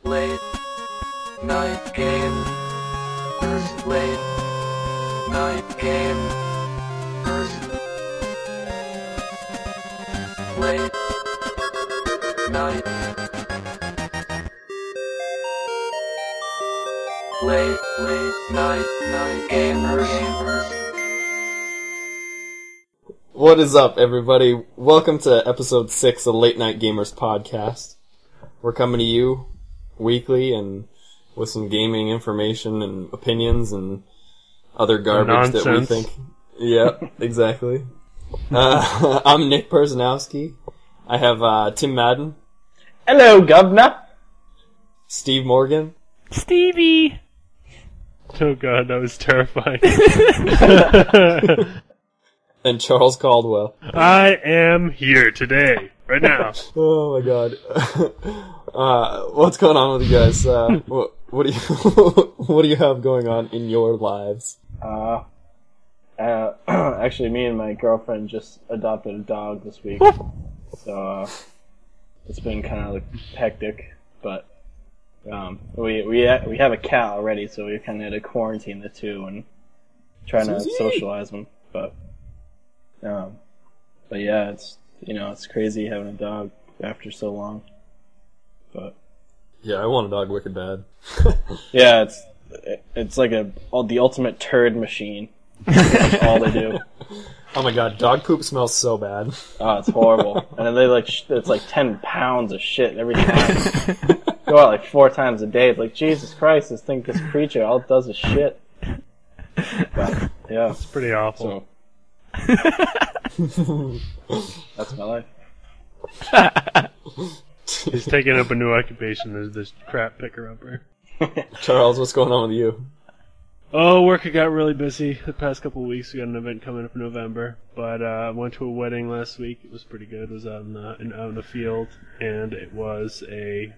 Late night game. Late night game. Late night. Late night gamers. What is up, everybody? Welcome to episode 6 of Late Night Gamers podcast. We're coming to you weekly and with some gaming information and opinions and other garbage that we think. Yeah, exactly. I'm Nick Perzanowski. I have Tim Madden. Hello, Governor. Steve Morgan. Stevie! Oh god, that was terrifying. And Charles Caldwell. I am here today, right now. Oh my god. What's going on with you guys? What do you what do you have going on in your lives? Actually, me and my girlfriend just adopted a dog this week, so it's been kind of like hectic. But we have a cat already, so we kind of had to quarantine the two and trying to socialize them. But yeah, it's crazy having a dog after so long. But Yeah, I want a dog wicked bad. yeah, it's like the ultimate turd machine. That's all they do. Oh my god, dog poop smells so bad. Oh, it's horrible. And then they it's like 10 pounds of shit every time. Go out like 4 times a day. It's like, Jesus Christ, this creature, all it does is shit. But, yeah. It's pretty awful. So, that's my life. He's taking up a new occupation as this crap picker-upper. Charles, what's going on with you? Oh, work got really busy the past couple of weeks. We got an event coming up in November, but I went to a wedding last week. It was pretty good. It was out in the field, and it was a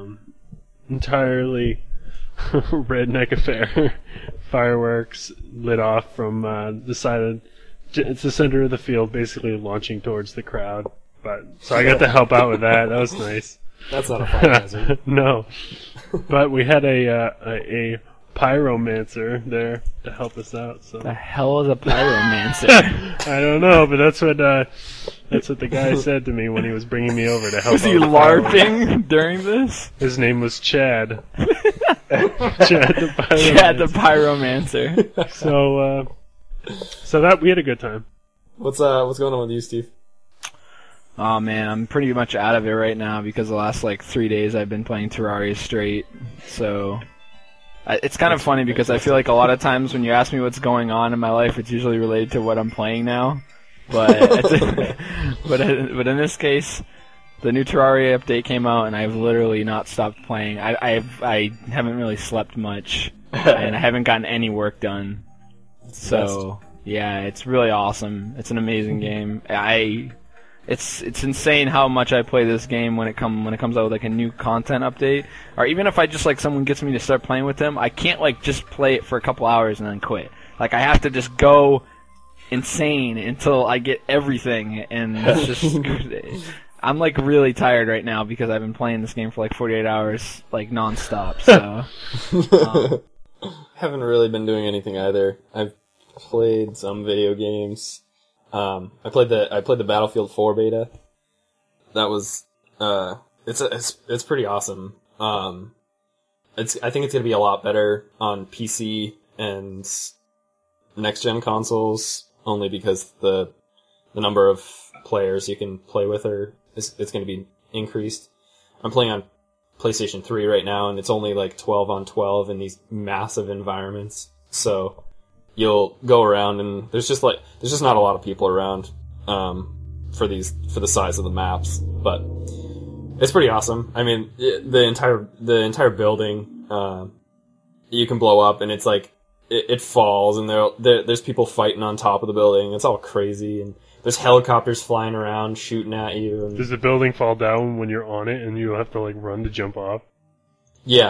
entirely redneck affair. Fireworks lit off from the side of it's the center of the field, basically launching towards the crowd. So I got to help out with that. That was nice. That's not a fire hazard. No, but we had a pyromancer there to help us out. So The hell is a pyromancer? I don't know, but that's what the guy said to me when he was bringing me over to help. Was he out with LARPing during this? His name was Chad. Chad the pyromancer. Chad the pyromancer. So that we had a good time. What's going on with you, Steve? Oh man, I'm pretty much out of it right now because the last 3 days I've been playing Terraria straight. So it's kind of funny because I feel like a lot of times when you ask me what's going on in my life, it's usually related to what I'm playing now. But but in this case, the new Terraria update came out and I've literally not stopped playing. I haven't really slept much and I haven't gotten any work done. So yeah, it's really awesome. It's an amazing game. It's insane how much I play this game when it comes out with a new content update, or even if I just someone gets me to start playing with them, I can't just play it for a couple hours and then quit. I have to just go insane until I get everything, and it's just I'm really tired right now because I've been playing this game for 48 hours nonstop. So Haven't really been doing anything either. I've played some video games. I played the Battlefield 4 beta. That was it's pretty awesome. I think it's gonna be a lot better on PC and next gen consoles, only because the number of players you can play with it's gonna be increased. I'm playing on PlayStation 3 right now, and it's only 12 on 12 in these massive environments. So you'll go around and there's just not a lot of people around for the size of the maps, but it's pretty awesome. I mean, the entire building you can blow up, and it's it falls, and there's people fighting on top of the building. It's all crazy, and there's helicopters flying around shooting at you. And does the building fall down when you're on it, and you have to run to jump off? Yeah.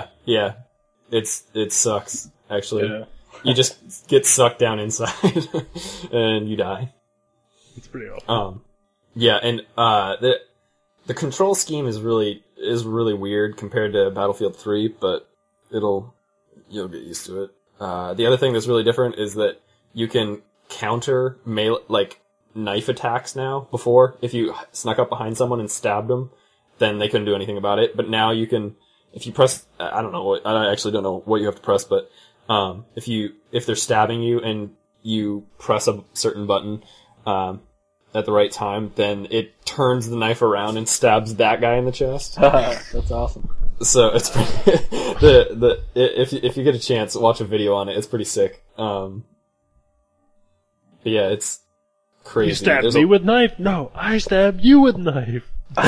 It sucks actually. Yeah. You just get sucked down inside and you die. It's pretty awful. Yeah, and the control scheme is really is really weird compared to Battlefield 3, but you'll get used to it. The other thing that's really different is that you can counter knife attacks now. Before, if you snuck up behind someone and stabbed them, then they couldn't do anything about it. But now you can, if you press, I actually don't know what you have to press, but if they're stabbing you and you press a certain button at the right time, then it turns the knife around and stabs that guy in the chest. That's awesome. So it's pretty, if you get a chance, watch a video on it. It's pretty sick. But yeah, it's crazy. You stabbed me with knife? No, I stabbed you with knife.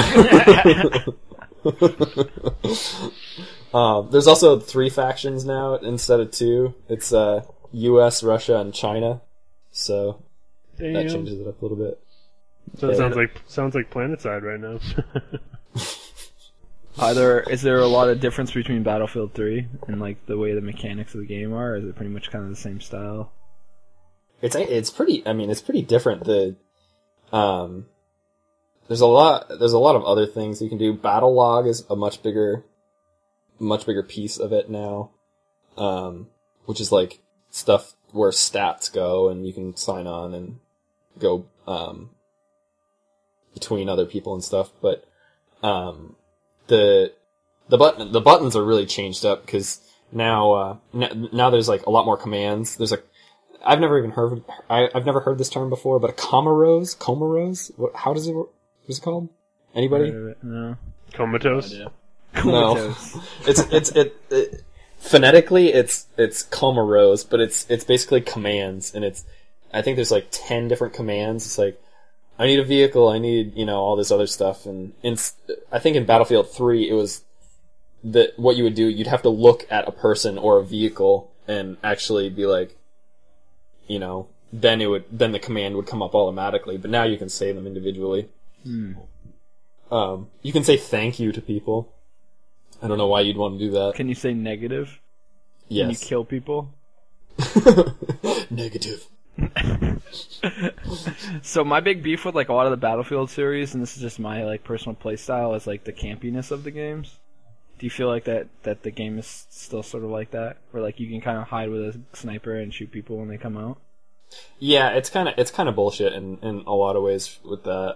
There's also 3 factions now instead of 2. It's U.S., Russia, and China. So Damn. that changes it up a little bit. So it sounds like PlanetSide right now. Is there a lot of difference between Battlefield 3 and like the way the mechanics of the game are? Or is it pretty much kind of the same style? It's pretty different. There's a lot of other things you can do. Battle log is a much bigger piece of it now. Which is like stuff where stats go and you can sign on and go between other people and stuff, but the buttons are really changed up because now there's like a lot more commands. There's I've never heard this term before, but a Comarose? How does it work? What's it called? Anybody? No. Comatose? No No. It's phonetically it's Comarose, but it's basically commands, and I think there's like 10 different commands. It's like, I need a vehicle, I need, all this other stuff, and I think in Battlefield 3 it was what you would do, you'd have to look at a person or a vehicle and actually be like, then the command would come up automatically, but now you can say them individually. You can say thank you to people. I don't know why you'd want to do that. Can you say negative? Yes. Can you kill people? Negative. So my big beef with like a lot of the Battlefield series, and this is just my like personal play style, is like the campiness of the games. Do you feel like that the game is still sort of like that, where like you can kind of hide with a sniper and shoot people when they come out? Yeah, it's kind of bullshit in a lot of ways with that.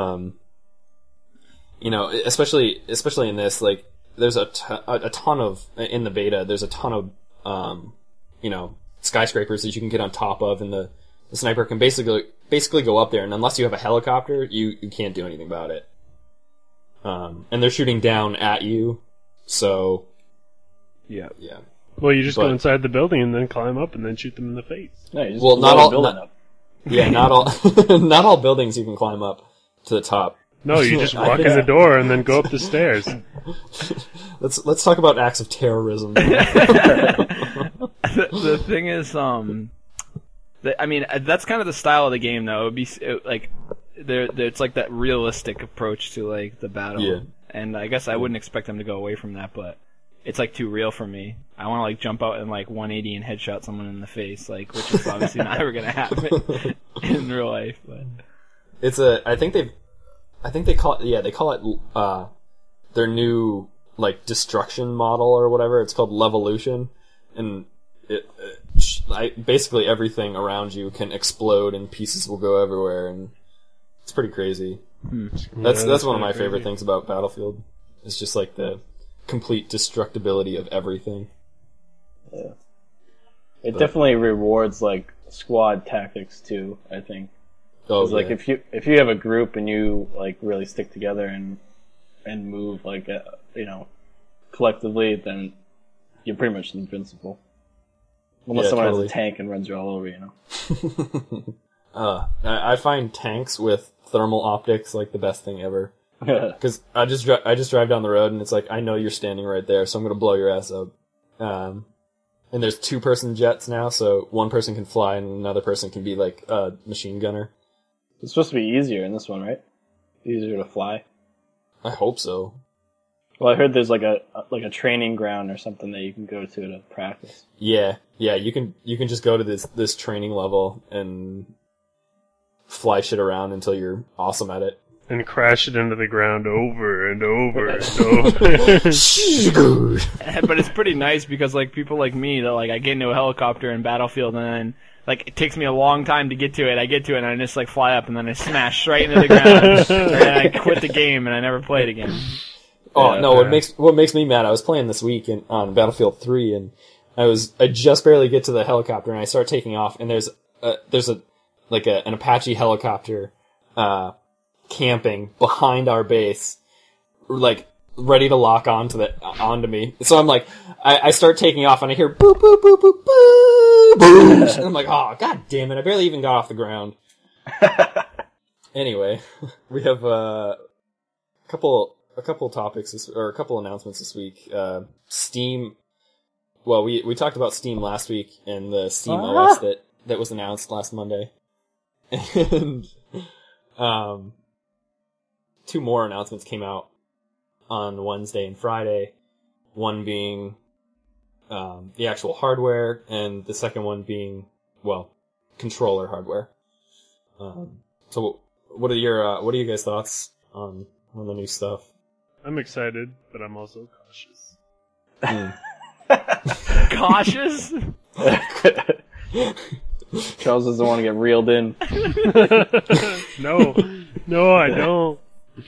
Especially in this, like, there's a ton of, in the beta, there's a ton of, skyscrapers that you can get on top of, and the sniper can basically go up there, and unless you have a helicopter, you can't do anything about it. And they're shooting down at you, so... Yeah. Yeah. Well, you just go inside the building and then climb up and then shoot them in the face. No, you just Well, blow not the all- building not- up. Yeah, not all, not all buildings you can climb up to the top. No, you just walk in Yeah. the door and then go up the stairs. Let's talk about acts of terrorism. The thing is, that's kind of the style of the game, though. It would be it's like that realistic approach to like the battle, Yeah. and I guess I wouldn't expect them to go away from that, but it's like too real for me. I want to like jump out and like 180 and headshot someone in the face, like, which is obviously not ever gonna happen in real life. But I think they call it their new like destruction model or whatever. It's called Levolution, and basically everything around you can explode and pieces will go everywhere, and it's pretty crazy. That's one of my favorite things about Battlefield. It's just like the complete destructibility of everything. Yeah. It definitely rewards like squad tactics too, I think. Oh, Because like if you have a group and you like really stick together and move like collectively, then you're pretty much invincible. Unless someone has a tank and runs you all over, I find tanks with thermal optics like the best thing ever. Because I just drive down the road and it's like, I know you're standing right there, so I'm gonna blow your ass up. And there's 2-person jets now, so one person can fly and another person can be like a machine gunner. It's supposed to be easier in this one, right? Easier to fly. I hope so. Well, I heard there's like a training ground or something that you can go to practice. Yeah, you can just go to this training level and fly shit around until you're awesome at it. and crash it into the ground over and over and over. But it's pretty nice because like people like me that like I get into a helicopter in Battlefield and then like it takes me a long time to get to it. I get to it and I just like fly up and then I smash right into the ground and then I quit the game and I never play it again. Oh Yeah, no! What makes me mad? I was playing this week on Battlefield 3, and I just barely get to the helicopter, and I start taking off, and there's an Apache helicopter camping behind our base, like ready to lock onto me. So I'm like, I start taking off, and I hear boop boop boop boop boop boom, and I'm like, oh god damn it! I barely even got off the ground. Anyway, we have a couple topics or a couple announcements this week. Steam. Well, we talked about Steam last week and the Steam OS that was announced last Monday, and two more announcements came out on Wednesday and Friday. One being the actual hardware, and the second one being controller hardware. So, what are you guys' thoughts on the new stuff? I'm excited, but I'm also cautious. Cautious? Charles doesn't want to get reeled in. No, I don't.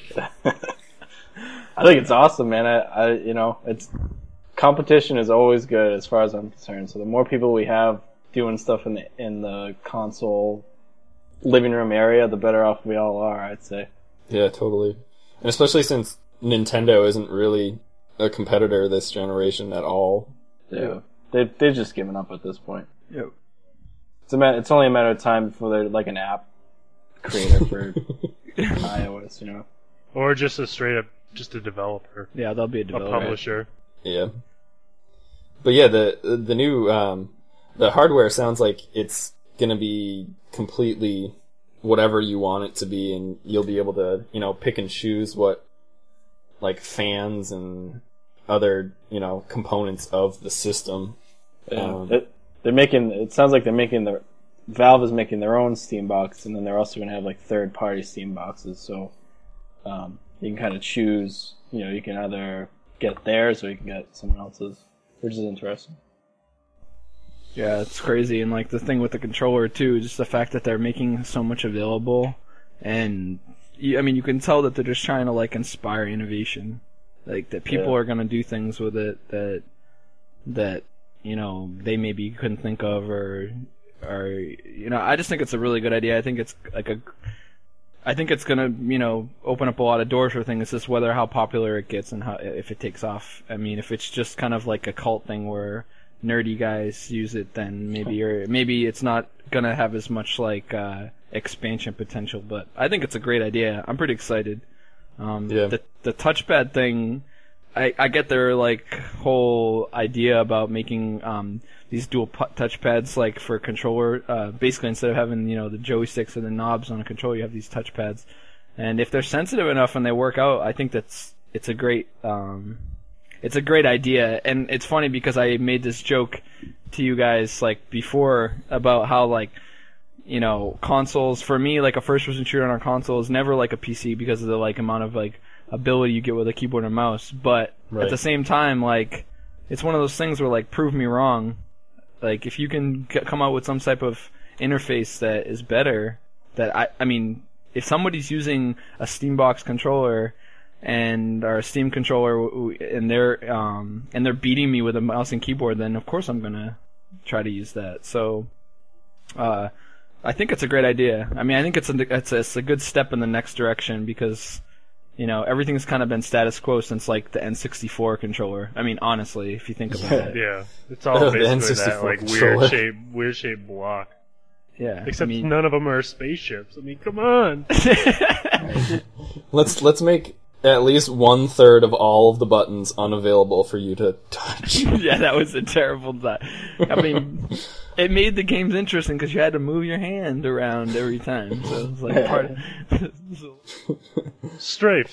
I think it's awesome, man. It's competition is always good as far as I'm concerned. So the more people we have doing stuff in the console living room area, the better off we all are, I'd say. Yeah, totally. And especially since Nintendo isn't really a competitor this generation at all. Yeah, they've just given up at this point. Yep. It's only a matter of time before they're like an app creator for iOS, Or just a developer. Yeah, they'll be a A developer. publisher. Yeah. But yeah, the new the hardware sounds like it's gonna be completely whatever you want it to be, and you'll be able to, pick and choose what, like, fans and other, components of the system. It sounds like Valve is making their own Steam box, and then they're also going to have like third-party Steam boxes, so you can kind of choose, you can either get theirs or you can get someone else's, which is interesting. Yeah, it's crazy, and like the thing with the controller too, just the fact that they're making so much available, and you can tell that they're just trying to like inspire innovation, like that people are gonna do things with it that they maybe couldn't think of, or I just think it's a really good idea. I think it's gonna open up a lot of doors for things. It's just whether how popular it gets and if it takes off. I mean, if it's just kind of like a cult thing where nerdy guys use it, then maybe it's not gonna have as much like expansion potential. But I think it's a great idea. I'm pretty excited. The touchpad thing, I get their like whole idea about making these dual touchpads like for controller. Basically, instead of having the joysticks and the knobs on a controller, you have these touchpads. And if they're sensitive enough and they work out, I think it's a great idea. And it's funny because I made this joke to you guys like before about how like consoles, for me, like a first-person shooter on a console is never like a PC because of the like amount of like ability you get with a keyboard and mouse. But at the same time, like it's one of those things where like prove me wrong. Like if you can come out with some type of interface that is better, that I mean, if somebody's using a Steambox controller or a Steam controller and they're beating me with a mouse and keyboard, then of course I'm gonna try to use that. So I think it's a great idea. I mean, I think it's a good step in the next direction because everything's kind of been status quo since like the N64 controller. I mean, honestly, if you think about it. Yeah, it's all basically N64 that like controller. weird shaped block. Yeah. Except none of them are spaceships. I mean, come on. Let's make at least 1/3 of all of the buttons unavailable for you to touch. Yeah, that was a terrible thought. I mean, it made the games interesting because you had to move your hand around every time. So it was like part of... Strafe.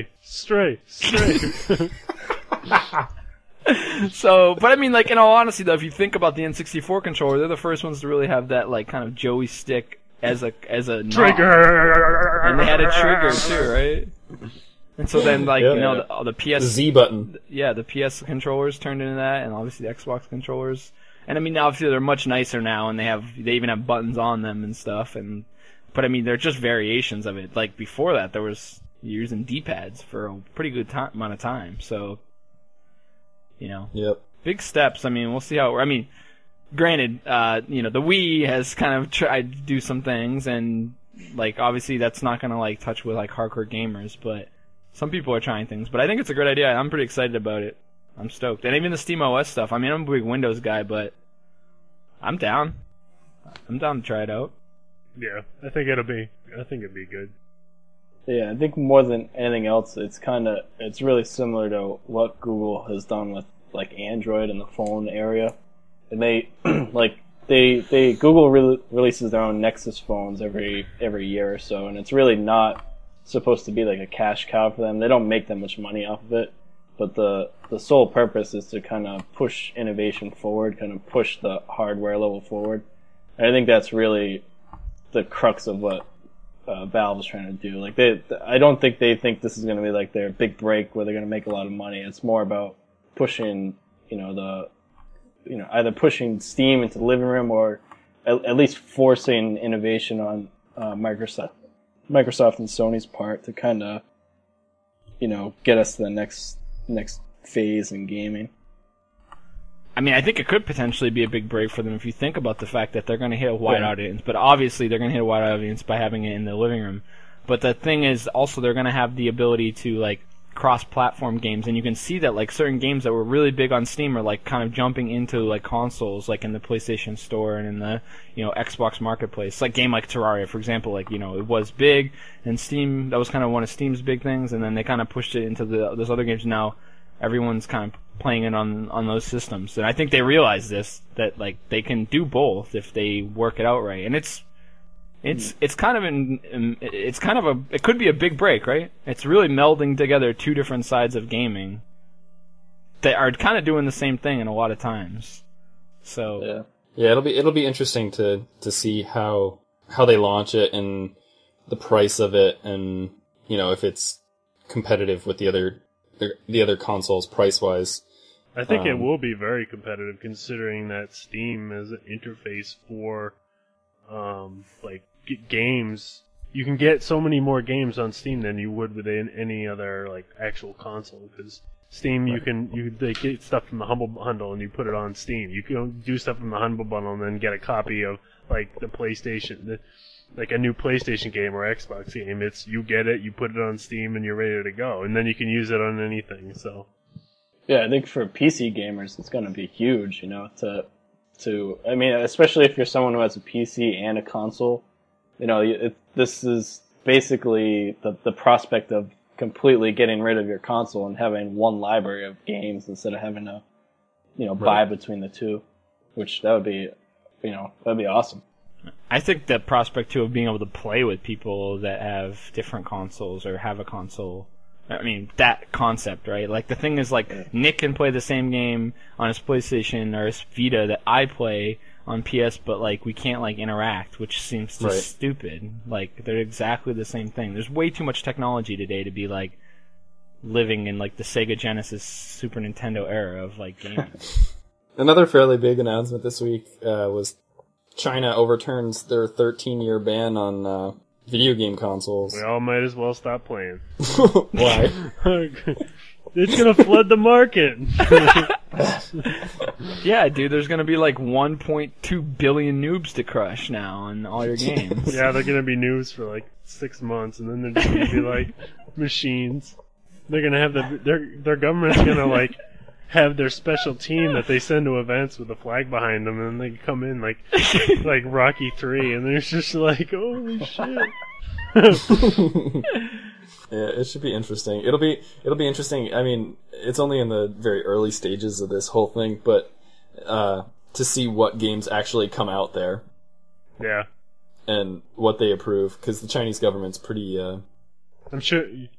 So, but I mean, like, in all honesty, though, if you think about the N64 controller, they're the first ones to really have that, like, kind of joystick as a knob. Trigger! And they had a trigger too, right? And so then, like, Yeah. you know, the PS, Z button. yeah, the PS controllers turned into that, and obviously the Xbox controllers. And I mean, obviously they're much nicer now, and they even have buttons on them and stuff. But I mean, they're just variations of it. Like before that, you're using D-pads for a pretty good amount of time. So, you know, Yep. big steps. I mean, we'll see how. I mean, granted, you know, the Wii has kind of tried to do some things, and like obviously that's not gonna like touch with like hardcore gamers, but some people are trying things. But I think it's a great idea. I'm pretty excited about it. I'm stoked, and even the SteamOS stuff. I mean, I'm a big Windows guy, but I'm down. I'm down to try it out. Yeah, I think it'd be good. Yeah, I think more than anything else, it's really similar to what Google has done with like Android and the phone area. And they Google releases their own Nexus phones every year or so, and it's really not supposed to be like a cash cow for them. They don't make that much money off of it, but the sole purpose is to kind of push innovation forward, kind of push the hardware level forward. And I think that's really the crux of what Valve is trying to do. Like I don't think they think this is going to be like their big break where they're going to make a lot of money. It's more about pushing, either pushing Steam into the living room or at least forcing innovation on Microsoft and Sony's part to kind of, get us to the next phase in gaming. I mean, I think it could potentially be a big break for them if you think about the fact that they're going to hit a wide audience. But obviously, they're going to hit a wide audience by having it in the living room. But the thing is, also, they're going to have the ability to like cross-platform games, and you can see that like certain games that were really big on Steam are like kind of jumping into like consoles, like in the PlayStation Store and in the Xbox Marketplace. Like a game like Terraria, for example, like it was big, and Steam, that was kind of one of Steam's big things, and then they kind of pushed it into those other games. Now everyone's kind of playing it on those systems, and I think they realize this, that like they can do both if they work it out right, and it could be a big break, right? It's really melding together two different sides of gaming that are kind of doing the same thing in a lot of times. So yeah, it'll be interesting to see how they launch it and the price of it, and if it's competitive with the other consoles price wise. I think it will be very competitive, considering that Steam is an interface for games. You can get so many more games on Steam than you would with any other like actual console, because Steam they get stuff from the Humble Bundle and you put it on Steam. You can do stuff from the Humble Bundle and then get a copy of like the PlayStation, like a new PlayStation game or Xbox game. You get it, you put it on Steam, and you're ready to go, and then you can use it on anything. So yeah, I think for PC gamers it's going to be huge, I mean, especially if you're someone who has a PC and a console, this is basically the prospect of completely getting rid of your console and having one library of games instead of having to, buy between the two, which that would be awesome. I think the prospect too of being able to play with people that have different consoles or have a console. I mean, that concept, right? Like, the thing is, like, Nick can play the same game on his PlayStation or his Vita that I play on PS, but, like, we can't, like, interact, which seems just stupid. Like, they're exactly the same thing. There's way too much technology today to be, like, living in, like, the Sega Genesis Super Nintendo era of, like, gaming. Another fairly big announcement this week was China overturns their 13-year ban on video game consoles. we all might as well stop playing. Why? It's gonna flood the market. Yeah, dude, there's gonna be like 1.2 billion noobs to crush now on all your games. Yeah, they're gonna be news for like 6 months, and then they're just gonna be like machines. They're gonna have their government's gonna like have their special team that they send to events with a flag behind them, and they come in like Rocky 3, and they're just like, holy shit. Yeah, it should be interesting. It'll be interesting. I mean, it's only in the very early stages of this whole thing, but to see what games actually come out there. Yeah. And what they approve, because the Chinese government's pretty I'm sure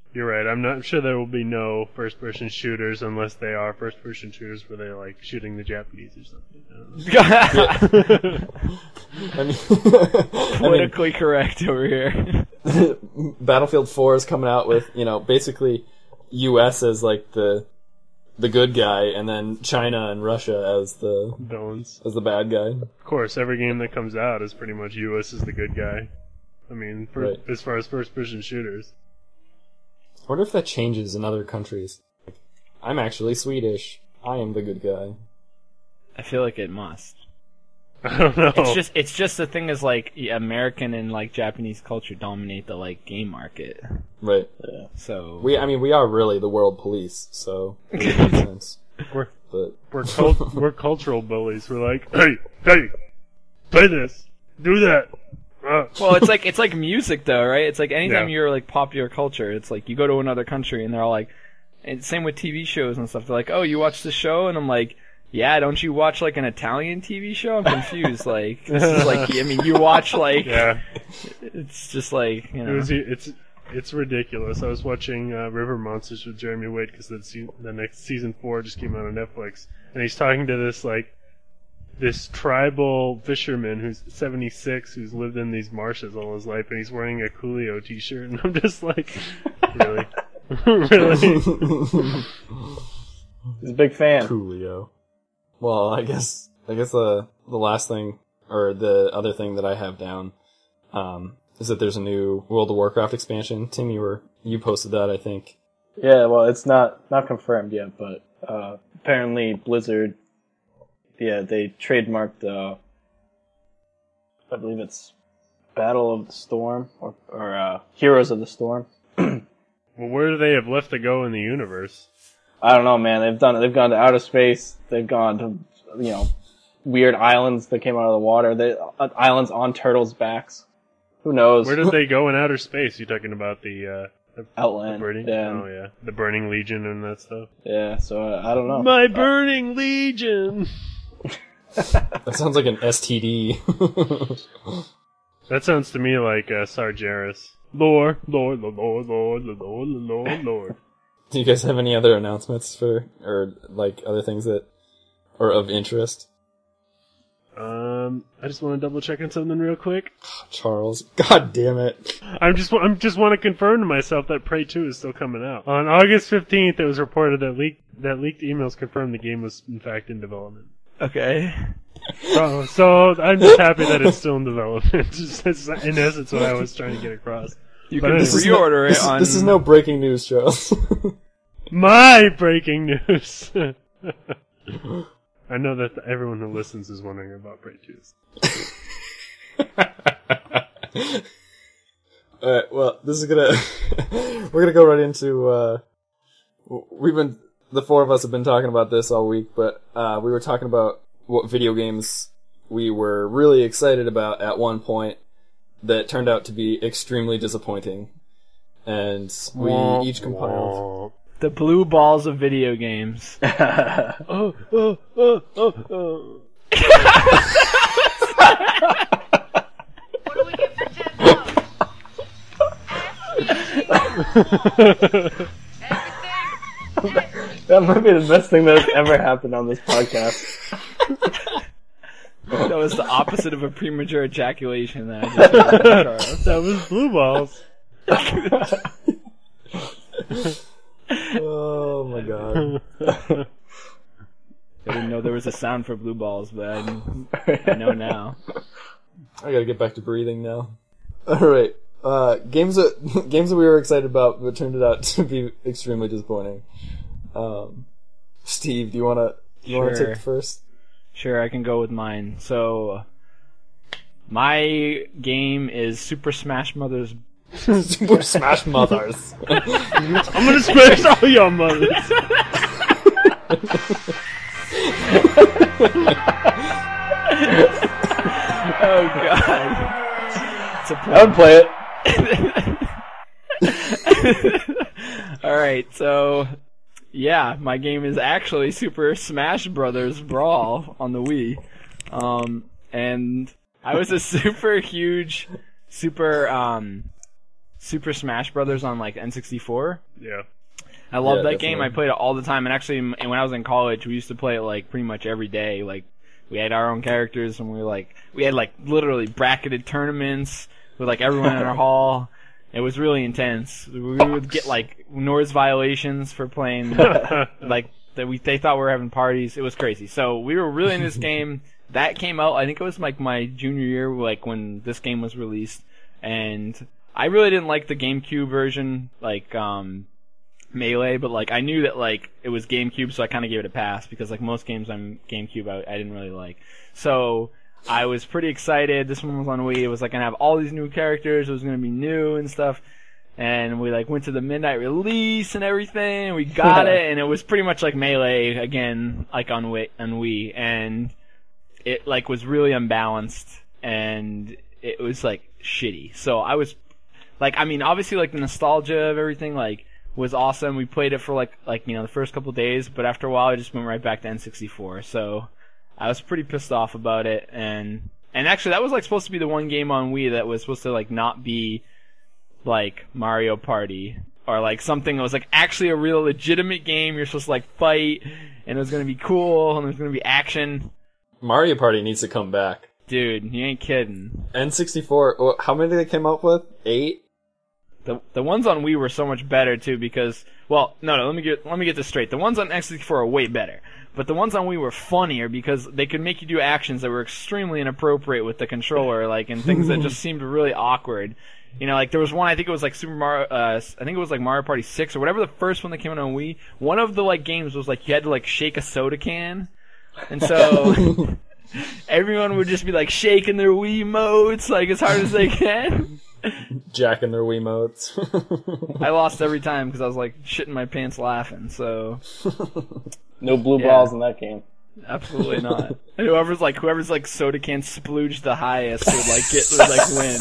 You're right. I'm not sure there will be no first-person shooters unless they are first-person shooters where they're like shooting the Japanese or something. I don't know. I mean, Politically correct over here. Battlefield 4 is coming out with, basically US as like the good guy, and then China and Russia as the Villains. bad guy. Of course, every game that comes out is pretty much US is the good guy. I mean, Right. as far as first-person shooters. I wonder if that changes in other countries. Like, I'm actually Swedish. I am the good guy. I feel like it must. I don't know. It's just the thing is like American and like Japanese culture dominate the like game market. Right. So We are really the world police, so it makes sense. We're But we're cultural bullies. We're like, hey, play this, do that. well, it's like music though, right? It's like anytime Yeah. you're like popular culture, it's like you go to another country and they're all like, and same with TV shows and stuff. They're like, oh, you watch the show, and I'm like, yeah, don't you watch like an Italian TV show? I'm confused. Like this is like, I mean, you watch like, Yeah, it's just like it's ridiculous. I was watching River Monsters with Jeremy Wade because the next season 4 just came out on Netflix, and he's talking to this tribal fisherman who's 76, who's lived in these marshes all his life, and he's wearing a Coolio t-shirt, and I'm just like, really? Really? He's a big fan. Coolio. Well, I guess the last thing, or the other thing that I have down, is that there's a new World of Warcraft expansion. Tim, you posted that, I think. Yeah, well, it's not confirmed yet, but apparently Blizzard, they trademarked, I believe it's Battle of the Storm, or Heroes of the Storm. Well, where do they have left to go in the universe? I don't know, man. They've gone to outer space. They've gone to, weird islands that came out of the water. Islands on turtles' backs. Who knows? Where did they go in outer space? You talking about the Outland. burning? Yeah. Oh yeah, the Burning Legion and that stuff. Yeah, so I don't know. My Burning Legion. That sounds like an STD. That sounds to me like Sargeras. Lord. Do you guys have any other announcements or like other things that are of interest? I just want to double check on something real quick. Charles, god damn it. I'm just want to confirm to myself that Prey 2 is still coming out. On August 15th, it was reported that leaked emails confirmed the game was in fact in development. okay. So I'm just happy that it's still in development. That's in essence what I was trying to get across. You But can this is pre-order it on. This is no breaking news, Charles. My breaking news. I know that everyone who listens is wondering about Prey 2. Alright, well, this is gonna... we're gonna go right into, the four of us have been talking about this all week, but, we were talking about what video games we were really excited about at one point that turned out to be extremely disappointing. And we each compiled... The blue balls of video games. Oh. What do we get for 10 bucks? Everything. That might be the best thing that's ever happened on this podcast. That was the opposite of a premature ejaculation that I just heard from Charles. That was blue balls. Oh my god. I didn't know there was a sound for blue balls, but I know now. I gotta get back to breathing now. Alright. Games that we were excited about but turned out to be extremely disappointing. Steve, do you wanna Sure. take the first? Sure, I can go with mine. So, my game is Super Smash Brothers. Super Smash Mothers. I'm gonna smash all your mothers. Oh god. It's a I would play it. Alright, so yeah, my game is actually Super Smash Brothers Brawl on the Wii. And I was a super huge, super Super Smash Brothers on like N64. Yeah. I love Yeah, that game. definitely. I played it all the time, and actually, when I was in college, we used to play it like pretty much every day. Like, we had our own characters, and we had like literally bracketed tournaments with like everyone in our hall. It was really intense. We would get like noise violations for playing like they thought we were having parties. It was crazy. So we were really in this game. That came out, I think it was like my junior year, like when this game was released, and I really didn't like the GameCube version, like Melee, but like I knew that like it was GameCube, so I kind of gave it a pass because like most games on GameCube I didn't really like. So I was pretty excited. This one was on Wii. It was like gonna have all these new characters. It was gonna be new and stuff. And we like went to the midnight release and everything. We got it, and it was pretty much like Melee again, like on Wii, and it like was really unbalanced, and it was like shitty. So I was like, I mean, obviously like the nostalgia of everything like was awesome. We played it for like the first couple days, but after a while I just went right back to N64. So I was pretty pissed off about it, and actually that was like supposed to be the one game on Wii that was supposed to like not be like Mario Party or like something that was like actually a real legitimate game. You're supposed to like fight, and it was gonna be cool, and there's gonna be action. Mario Party needs to come back. Dude, you ain't kidding. N64. How many did they come up with? 8. The ones on Wii were so much better too because, well, no, let me get this straight. The ones on N64 are way better, but the ones on Wii were funnier because they could make you do actions that were extremely inappropriate with the controller, like, and things that just seemed really awkward. You know, like there was one, I think it was like Super Mario, I think it was like Mario Party 6 or whatever the first one that came out on Wii. One of the like games was like you had to like shake a soda can, and so everyone would just be like shaking their Wiimotes like as hard as they can. Jacking their Wiimotes. I lost every time because I was like shitting my pants laughing. So No blue Yeah. balls in that game. absolutely not. And whoever's like soda can splooge the highest would like win.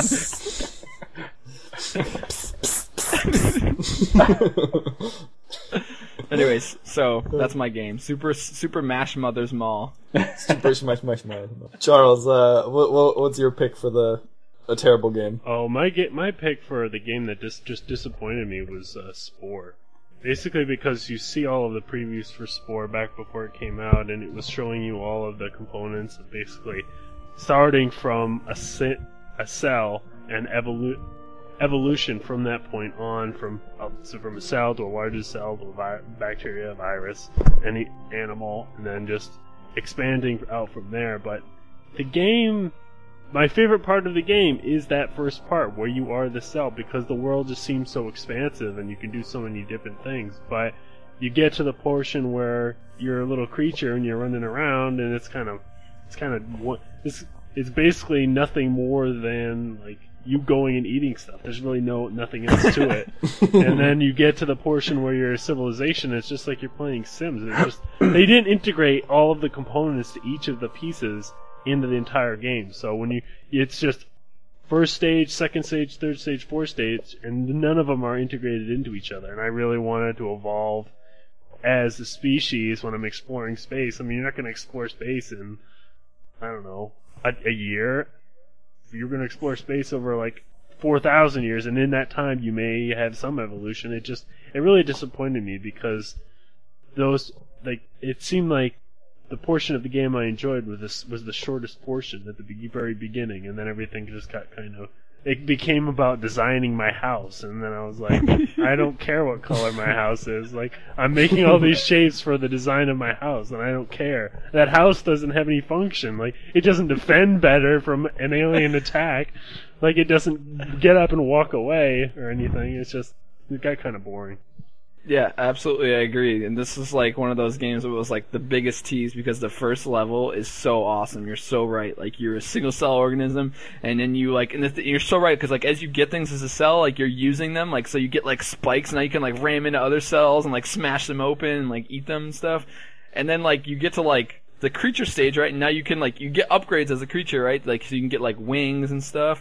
Anyways, so that's my game. Super Mash Mother's Mall. Super Smash Smash Mario. Charles, what's your pick for a terrible game? Oh, my pick for the game that just disappointed me was Spore. Basically because you see all of the previews for Spore back before it came out, and it was showing you all of the components of basically starting from a cell and evolution from that point on, from a cell to a larger cell to a bacteria, virus, any animal, and then just expanding out from there. But the game, my favorite part of the game is that first part where you are the cell, because the world just seems so expansive and you can do so many different things. But you get to the portion where you're a little creature and you're running around, and it's basically nothing more than like you going and eating stuff. There's really nothing else to it. And then you get to the portion where you're a civilization. It's just like you're playing Sims. They didn't integrate all of the components to each of the pieces into the entire game. So it's just first stage, second stage, third stage, fourth stage, and none of them are integrated into each other. And I really wanted to evolve as a species when I'm exploring space. I mean, you're not going to explore space in, I don't know, a year. You're going to explore space over like 4,000 years, and in that time you may have some evolution. It really disappointed me because it seemed like the portion of the game I enjoyed was the shortest portion at the very beginning, and then everything just got it became about designing my house, and then I was like, I don't care what color my house is. Like, I'm making all these shapes for the design of my house, and I don't care. That house doesn't have any function. Like, it doesn't defend better from an alien attack. Like, it doesn't get up and walk away or anything. It got kind of boring. Yeah, absolutely, I agree. And this is like one of those games that was like the biggest tease because the first level is so awesome. You're so right. Like, you're a single cell organism, and then you like, and you're so right because like as you get things as a cell, like you're using them. Like, so you get like spikes, and now you can like ram into other cells and like smash them open and like eat them and stuff. And then like you get to like the creature stage, right? And now you can like you get upgrades as a creature, right? Like, so you can get like wings and stuff.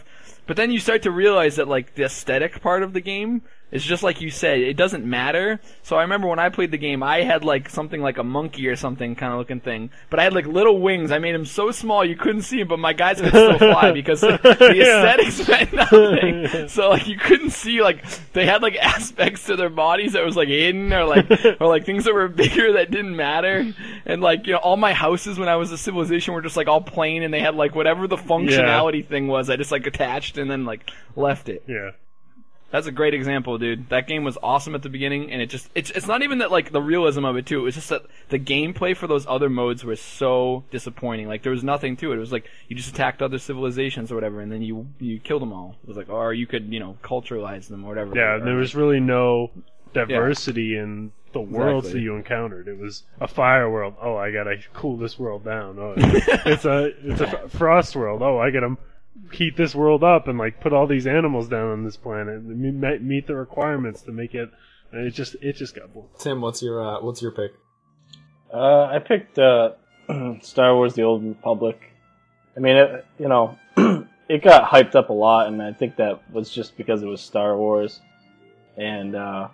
But then you start to realize that, like, the aesthetic part of the game is just like you said, it doesn't matter. So I remember when I played the game, I had, like, something like a monkey or something kind of looking thing. But I had, like, little wings. I made him so small you couldn't see him, but my guys could still fly because the aesthetics meant nothing. So, like, you couldn't see, like, they had, like, aspects to their bodies that was, like, hidden or, like, things that were bigger that didn't matter. And, like, you know, all my houses when I was a civilization were just, like, all plain and they had, like, whatever the functionality thing was, I just, like, attached and then, like, left it. Yeah. That's a great example, dude. That game was awesome at the beginning, and it's not even that, like, the realism of it, too. It was just that the gameplay for those other modes was so disappointing. Like, there was nothing to it. It was like, you just attacked other civilizations or whatever, and then you killed them all. It was like, or you could, you know, culturalize them or whatever. Yeah, there was really no diversity in the worlds that you encountered. It was a fire world. Oh, I gotta cool this world down. Oh, it's a frost world. Oh, I gotta heat this world up and, like, put all these animals down on this planet and meet the requirements to make it. And it just got boring. Tim, what's your pick? I picked Star Wars: The Old Republic. I mean, it got hyped up a lot, and I think that was just because it was Star Wars. And I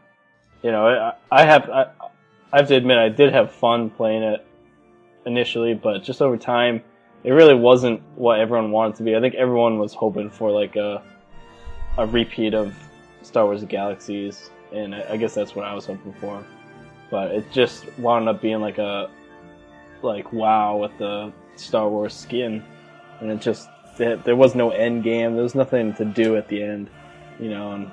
have to admit I did have fun playing it initially, but just over time, it really wasn't what everyone wanted to be. I think everyone was hoping for, like, a repeat of Star Wars: The Galaxies, and I guess that's what I was hoping for. But it just wound up being like WoW with the Star Wars skin, and there was no end game. There was nothing to do at the end, and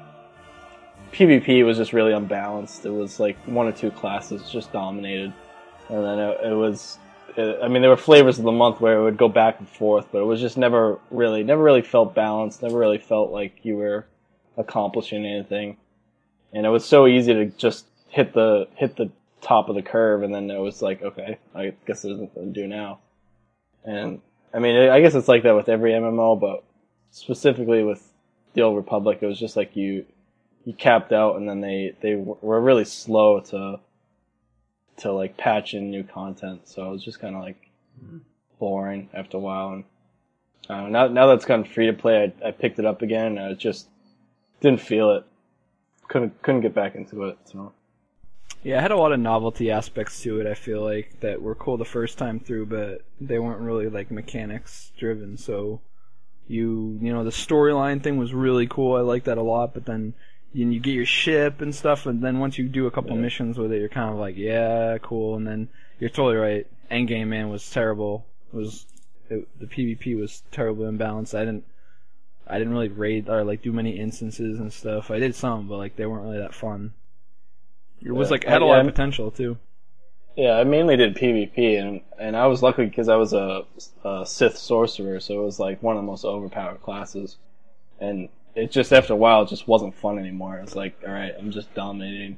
PvP was just really unbalanced. It was like one or two classes just dominated, and then it was. I mean, there were flavors of the month where it would go back and forth, but it was just never really felt balanced. Never really felt like you were accomplishing anything, and it was so easy to just hit the top of the curve, and then it was like, okay, I guess there's nothing to do now. And I mean, I guess it's like that with every MMO, but specifically with the Old Republic, it was just like you capped out, and then they were really slow to like patch in new content, so it was just kind of like boring after a while. And now that it's gone free to play, I picked it up again, and I just didn't feel it. Couldn't get back into it. So yeah, it had a lot of novelty aspects to it. I feel like that were cool the first time through, but they weren't really like mechanics driven. So you know the storyline thing was really cool. I liked that a lot, but then you get your ship and stuff, and then once you do a couple missions with it, you're kind of like, yeah, cool, and then you're totally right. Endgame, man, was terrible. The PvP was terribly imbalanced. I didn't really raid or like do many instances and stuff. I did some, but like they weren't really that fun. It was like had a lot of potential too. Yeah, I mainly did PvP, and I was lucky because I was a Sith sorcerer, so it was like one of the most overpowered classes, and it just, after a while, it just wasn't fun anymore. It was like, alright, I'm just dominating,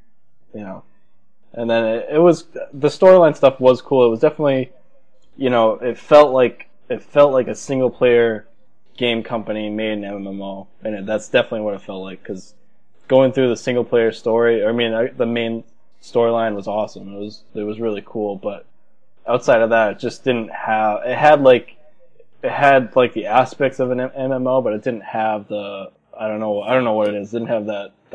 And then it was, the storyline stuff was cool. It was definitely, it felt like a single player game company made an MMO, and that's definitely what it felt like, because going through the single player story, the main storyline was awesome. It was really cool, but outside of that, it just didn't have, it had the aspects of an MMO, but it didn't have the, I don't know what it is. It didn't have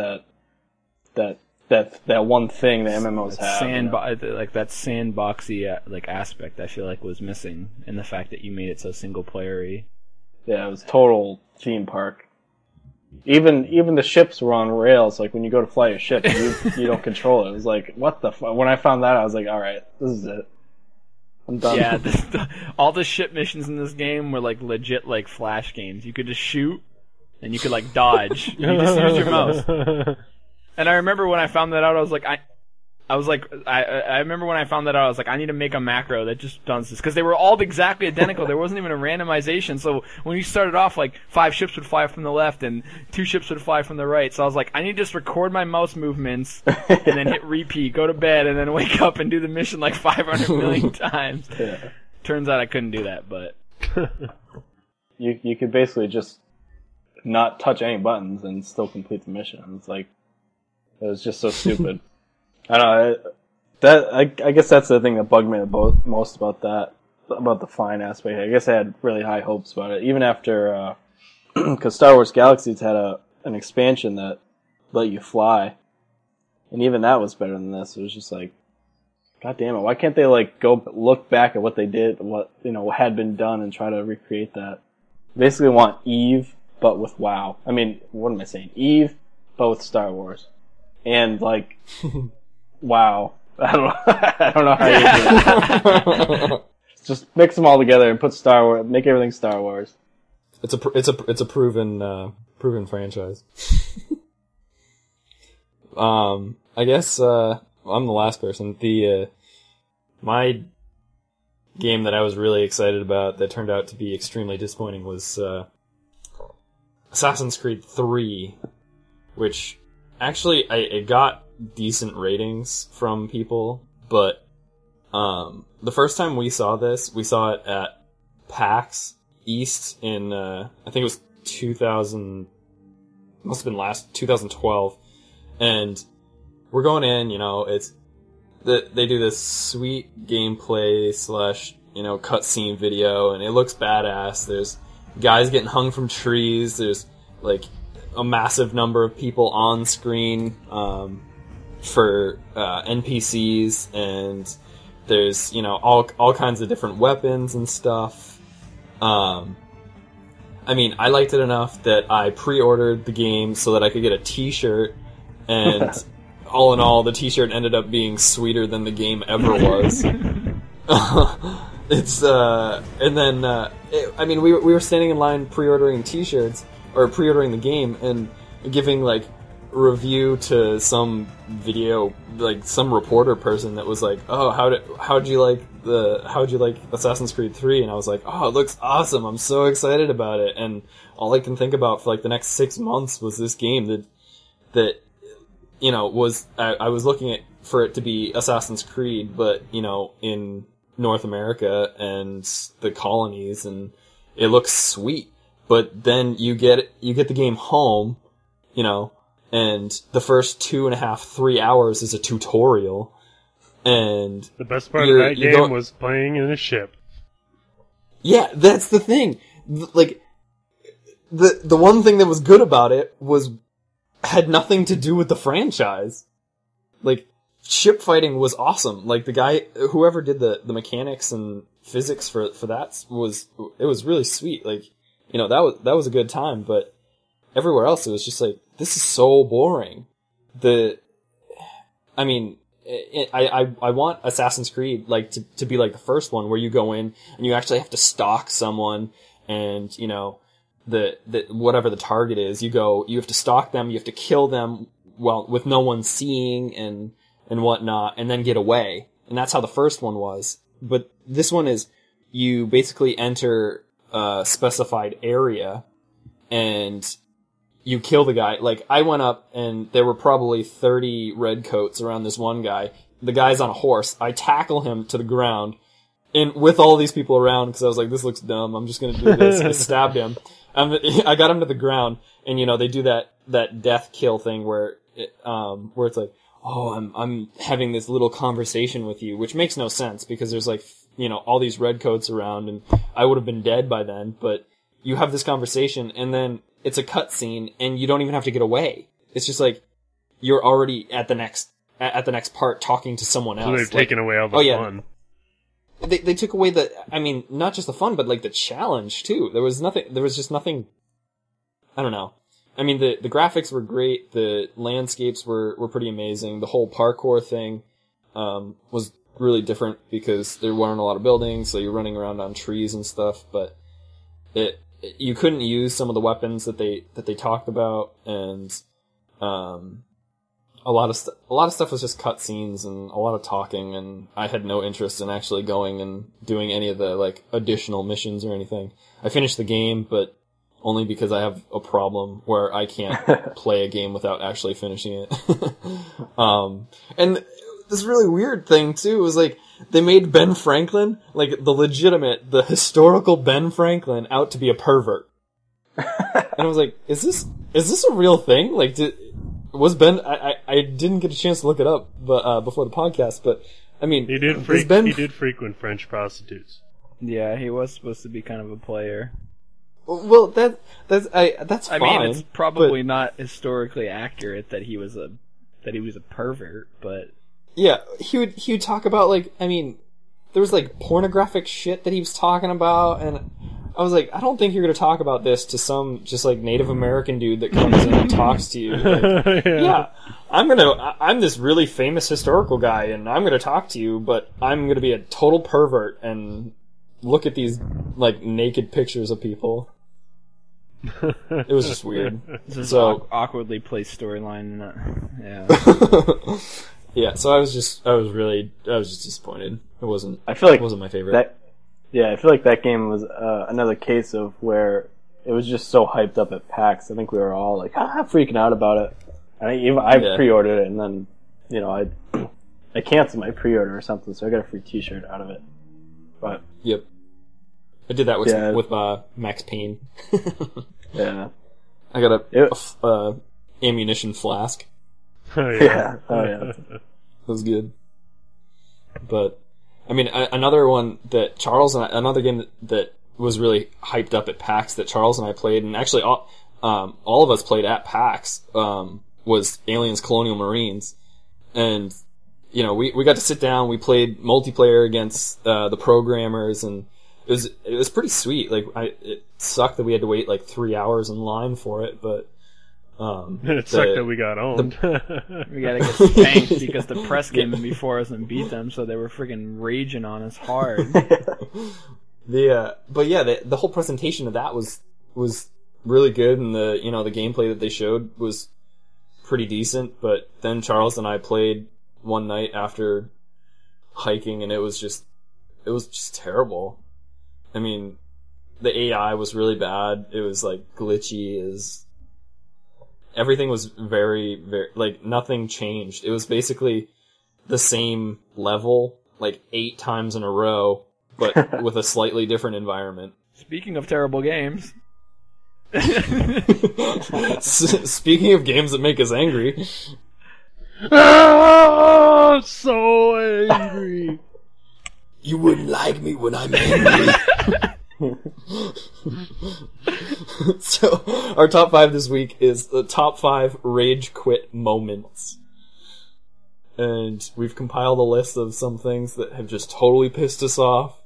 that one thing that MMOs have. Like that sandboxy like aspect, I feel like was missing in the fact that you made it so single playery. Yeah, it was total theme park. Even the ships were on rails. Like when you go to fly your ship, you don't control it. It was like, what the fuck? When I found that, I was like, all right, this is it. I'm done. Yeah, all the ship missions in this game were like legit like Flash games. You could just shoot, and you could like dodge. You just use your mouse. And I remember when I found that out, I remember when I found that out, I was like, I need to make a macro that just does this, because they were all exactly identical. There wasn't even a randomization. So when you started off, like 5 ships would fly from the left and 2 ships would fly from the right. So I was like, I need to just record my mouse movements and then hit repeat, go to bed, and then wake up and do the mission like 500 million times. Yeah. Turns out I couldn't do that, but you could basically just not touch any buttons and still complete the mission. It's like, it was just so stupid. I don't know. I guess that's the thing that bugged me most about the fine aspect. I guess I had really high hopes about it. Even after because Star Wars Galaxies had an expansion that let you fly, and even that was better than this. It was just like, God damn it! Why can't they like go look back at what they did, what had been done, and try to recreate that? Basically, want Eve, but with WoW. I mean, what am I saying? Eve, but with Star Wars, and like WoW. I don't know. I don't know how you do it. Just mix them all together and put Star Wars. Make everything Star Wars. It's a proven franchise. I guess I'm the last person. My game that I was really excited about that turned out to be extremely disappointing was Assassin's Creed 3, which actually it got decent ratings from people, but the first time we saw this, we saw it at PAX East in I think it was 2012, and we're going in, it's they do this sweet gameplay / cutscene video, and it looks badass. There's guys getting hung from trees. There's like a massive number of people on screen for NPCs, and there's all kinds of different weapons and stuff. I mean, I liked it enough that I pre-ordered the game so that I could get a T-shirt, and all in all, the T-shirt ended up being sweeter than the game ever was. I mean, we were standing in line pre-ordering T-shirts, or pre-ordering the game, and giving like review to some video, like some reporter person that was like, "Oh, how'd you like Assassin's Creed 3?" And I was like, "Oh, it looks awesome! I'm so excited about it!" And all I can think about for like the next 6 months was this game that was I was looking at for it to be Assassin's Creed, but in North America and the colonies, and it looks sweet. But then you get the game home, and the first 2.5-3 hours is a tutorial, and the best part of that game was playing in a ship. Yeah, that's the thing. Like, the one thing that was good about it had nothing to do with the franchise. Like, ship fighting was awesome. Like, the guy, whoever did the mechanics and physics for that was really sweet. Like, that was a good time, but everywhere else it was just like, this is so boring. I want Assassin's Creed like to be like the first one, where you go in and you actually have to stalk someone, and the whatever the target is, you have to stalk them, you have to kill them with no one seeing and whatnot, and then get away. And that's how the first one was. But this one is, you basically enter a specified area and you kill the guy. Like, I went up and there were probably 30 redcoats around this one guy. The guy's on a horse. I tackle him to the ground, and with all these people around, because I was like, this looks dumb, I'm just gonna do this. I stabbed him. I got him to the ground, and they do that death kill thing where it's like, oh, I'm having this little conversation with you, which makes no sense because there's like, all these redcoats around, and I would have been dead by then, but you have this conversation, and then it's a cutscene, and you don't even have to get away. It's just like, you're already at the next part talking to someone else. So they've taken away all the fun. They took away not just the fun, but like the challenge too. There was just nothing, I don't know. I mean, the graphics were great, the landscapes were pretty amazing, the whole parkour thing, was really different because there weren't a lot of buildings, so you're running around on trees and stuff, but you couldn't use some of the weapons that they talked about, and, a lot of stuff was just cutscenes and a lot of talking, and I had no interest in actually going and doing any of the like additional missions or anything. I finished the game, but only because I have a problem where I can't play a game without actually finishing it. And this really weird thing too was like, they made Ben Franklin, like the historical Ben Franklin, out to be a pervert. And I was like, is this a real thing? Like, was Ben? I didn't get a chance to look it up, but before the podcast. But I mean, he did frequent French prostitutes. Yeah, he was supposed to be kind of a player. Well, that's I fine. mean, it's probably but, not historically accurate that he was a pervert, but yeah, he would talk about like, I mean, there was like pornographic shit that he was talking about, and I was like, I don't think you're gonna talk about this to some just like Native American dude that comes in and talks to you. Like, yeah, I'm this really famous historical guy, and I'm gonna talk to you, but I'm gonna be a total pervert and look at these like naked pictures of people. It was just weird. this is So awkwardly placed storyline. Yeah. yeah, so I was just disappointed. It wasn't. I feel like it wasn't my favorite. I feel like that game was another case of where it was just so hyped up at PAX. I think we were all like freaking out about it. And I pre-ordered it, and then I canceled my pre-order or something, so I got a free T-shirt out of it. But Yep. I did that with Max Payne. yeah, I got a ammunition flask. Oh, yeah, oh yeah. That was good. But I mean, another one that another game that was really hyped up at PAX that Charles and I played, and actually all of us played at PAX, was Aliens Colonial Marines. And we got to sit down, we played multiplayer against the programmers, and it was pretty sweet. Like it sucked that we had to wait like 3 hours in line for it, but it sucked that we got owned. We gotta get spanked because the press came in before us and beat them, so they were freaking raging on us hard. The whole presentation of that was really good, and the gameplay that they showed was pretty decent. But then Charles and I played one night after hiking, and it was just terrible. I mean, the AI was really bad. It was like glitchy. Everything was very, very, like, nothing changed. It was basically the same level, like 8 times in a row, but with a slightly different environment. Speaking of terrible games. Speaking of games that make us angry. Ah, so angry. You wouldn't like me when I'm angry. So, our top 5 this week is the top 5 rage quit moments. And we've compiled a list of some things that have just totally pissed us off,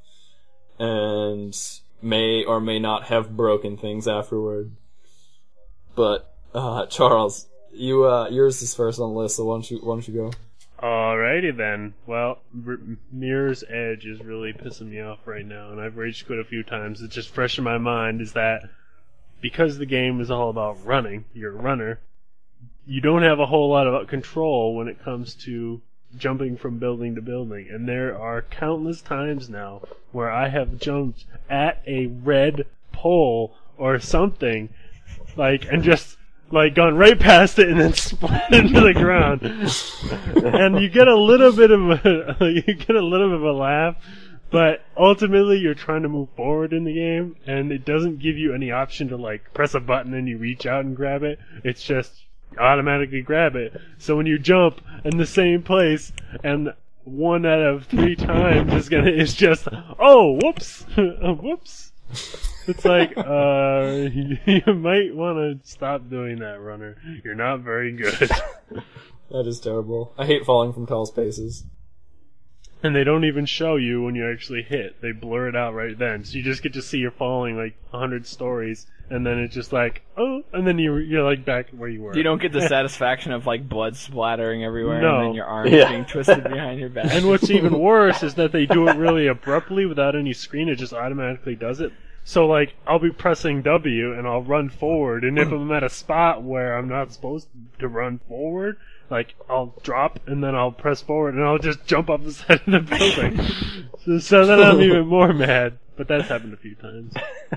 and may or may not have broken things afterward. But, Charles, yours is first on the list, so why don't you go? Alrighty then. Well, Mirror's Edge is really pissing me off right now, and I've rage quit a few times. It's just fresh in my mind is that because the game is all about running, you're a runner, you don't have a whole lot of control when it comes to jumping from building to building. And there are countless times now where I have jumped at a red pole or something, and just gone right past it and then splat into the ground. And you get a little bit of a laugh, but ultimately you're trying to move forward in the game, and it doesn't give you any option to press a button and you reach out and grab it. It's just automatically grab it. So when you jump in the same place, and 1 out of 3 times is just, oh, whoops, whoops. It's like, you might want to stop doing that, runner. You're not very good. That is terrible. I hate falling from tall spaces. And they don't even show you when you actually hit. They blur it out right then. So you just get to see you're falling 100 stories, and then it's just oh, and then you're back where you were. You don't get the satisfaction of blood splattering everywhere, No. and then your arms being twisted behind your back. And what's even worse is that they do it really abruptly without any screen. It just automatically does it. So, I'll be pressing W and I'll run forward, and if I'm at a spot where I'm not supposed to run forward, I'll drop and then I'll press forward and I'll just jump off the side of the building. so then I'm even more mad. But that's happened a few times.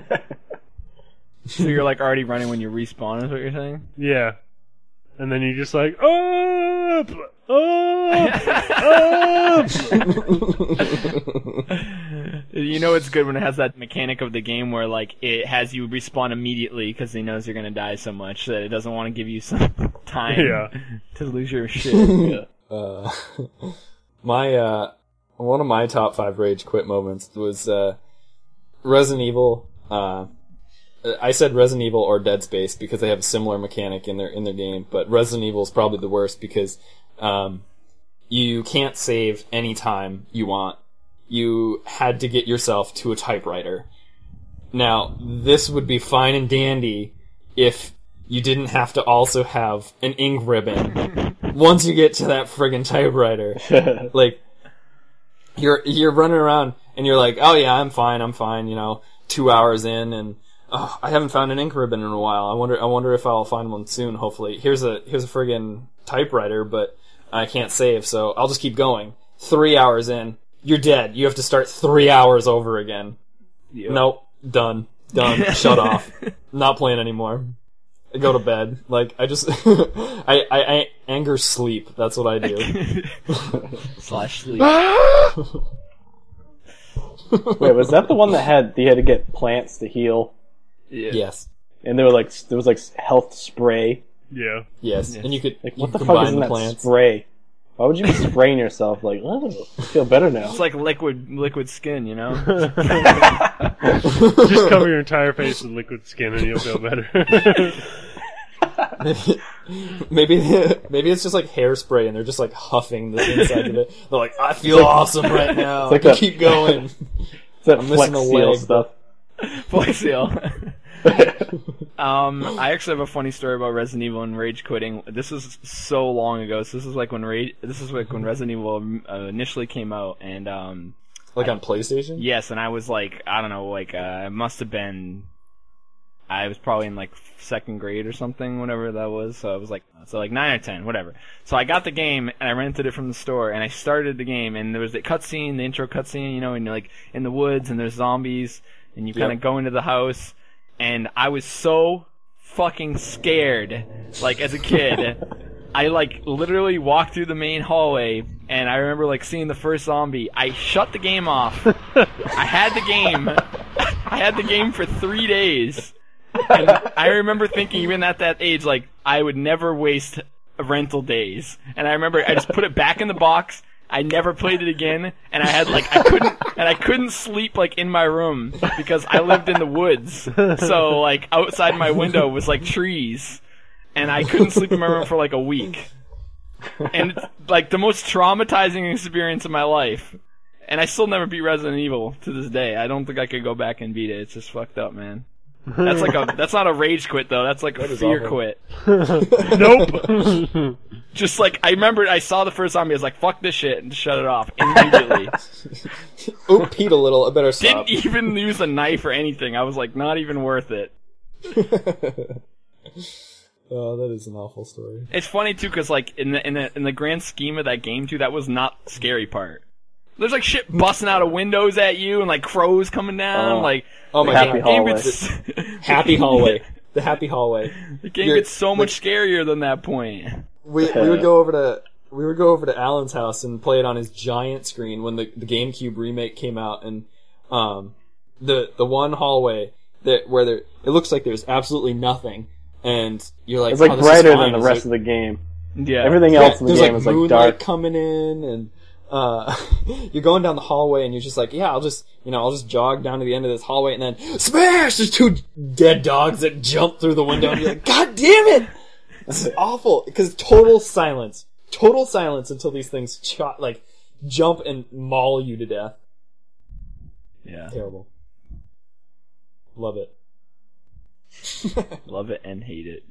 So you're already running when you respawn, is what you're saying? Yeah. And then you're just up! Up! You know it's good when it has that mechanic of the game where it has you respawn immediately because it knows you're gonna die so much that it doesn't want to give you some time to lose your shit. One of my top 5 rage quit moments was Resident Evil. I said Resident Evil or Dead Space because they have a similar mechanic in their game, but Resident Evil is probably the worst because you can't save any time you want. You had to get yourself to a typewriter. Now, this would be fine and dandy if you didn't have to also have an ink ribbon once you get to that friggin' typewriter. Like, you're running around and you're like, oh yeah, I'm fine, 2 hours in and I haven't found an ink ribbon in a while. I wonder if I'll find one soon, hopefully. Here's a friggin' typewriter, but I can't save, so I'll just keep going. 3 hours in, you're dead. You have to start 3 hours over again. Yep. Nope. Done. Shut off. Not playing anymore. I go to bed. Like, I just, I anger sleep. That's what I do. /sleep. Wait, was that the one that you had to get plants to heal? Yeah. Yes. And there was like health spray. Yeah. Yes. Yes. And you could What the fuck combine is in the that plants. spray? Why would you be spraying yourself? Like, oh, I feel better now. It's like liquid skin, you know? Just cover your entire face with liquid skin and you'll feel better. Maybe it's just like hairspray and they're just like huffing the inside of it. They're like, I feel awesome right now. like I that- keep going. It's that I'm Flex missing a Seal leg, stuff. Flex Seal. I actually have a funny story about Resident Evil and rage quitting. This is so long ago. So this is like when Resident Evil initially came out, and Like on PlayStation? yes, and I was like, I don't know, like I must have been. I was probably in like second grade or something, whenever that was. So I was like 9 or 10, whatever. So I got the game and I rented it from the store and I started the game and there was the cutscene, the intro cutscene, and you're like in the woods and there's zombies and you kind of go into the house and I was so fucking scared, like as a kid. I like literally walked through the main hallway and I remember like seeing the first zombie. I shut the game off. I had the game for 3 days. And I remember thinking, even at that age, like, I would never waste rental days. And I remember I just put it back in the box. I never played it again. And I couldn't sleep, like, in my room because I lived in the woods. So, like, outside my window was, like, trees. And I couldn't sleep in my room for, like, a week. And it's, like, the most traumatizing experience of my life. And I still never beat Resident Evil to this day. I don't think I could go back and beat it. It's just fucked up, man. That's not a rage quit though. That's like a fear awful. quit. Nope. Just like I remember, I saw the first zombie. I was like, "Fuck this shit," and just shut it off immediately. Oop, Pete a little. I better stop. Didn't even use a knife or anything. I was like, not even worth it. Oh, that is an awful story. It's funny too, because like in the grand scheme of that game too, that was not the scary part. There's like shit busting out of windows at you and like crows coming down. Oh my Happy god. hallway. Happy hallway. The happy hallway. The game gets so much scarier than that point. We would go over to Alan's house and play it on his giant screen when the GameCube remake came out, and the one hallway where it looks like there's absolutely nothing, and you're like, It's like oh, this is brighter fine. than the rest of the game. Yeah. Everything else in the there's game like is like moonlight dark. coming in, and you're going down the hallway, and you're just like, yeah, I'll just jog down to the end of this hallway, and then smash! There's two dead dogs that jump through the window, and you're like, God damn it! This is awful, because total silence until these things jump and maul you to death. Yeah. Terrible. Love it. Love it and hate it.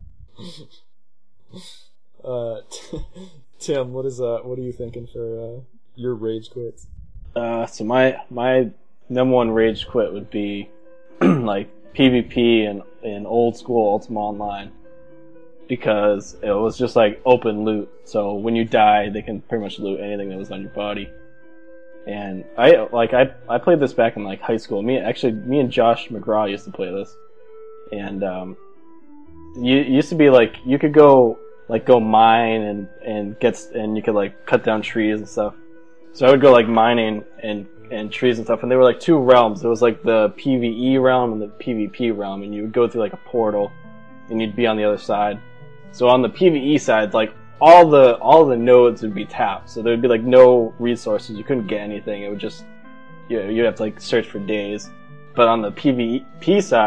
Tim, what are you thinking for your rage quits? So my number one rage quit would be like PvP and old school Ultima Online, because it was just like open loot. So when you die, they can pretty much loot anything that was on your body. And I played this back in like high school. Me and Josh McGraw used to play this, and you used to be like you could go mine and you could like cut down trees and stuff. So I would go like mining and trees and stuff, and there were like two realms. There was like the PvE realm and the PvP realm, and you would go through like a portal and you'd be on the other side. So on the PvE side, like all the nodes would be tapped, so there'd be like no resources. You couldn't get anything. It would just you'd have to like search for days. But on the PvP side,